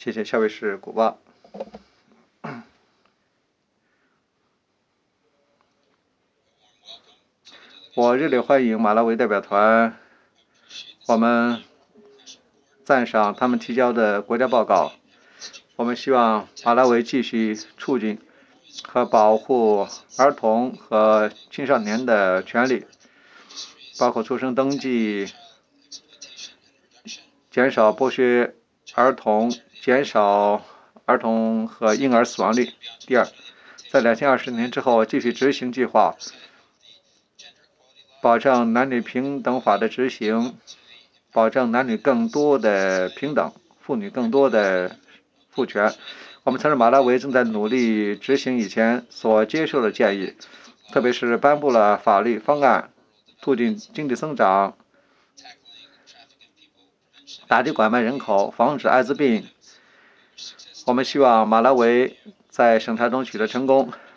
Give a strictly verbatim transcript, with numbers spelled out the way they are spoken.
谢谢，下位是古巴。我热烈欢迎马拉维代表团，我们赞赏他们提交的国家报告。我们希望马拉维继续促进和保护儿童和青少年的权利，包括出生登记、减少剥削儿童、减少儿童和婴儿死亡率。第二，在两千二十年之后继续执行计划，保障男女平等法的执行，保障男女更多的平等，妇女更多的赋权。我们承认马拉维正在努力执行以前所接受的建议，特别是颁布了法律方案，促进经济增长，打击拐卖人口，防止艾滋病。我们希望马拉维在审查中取得成功，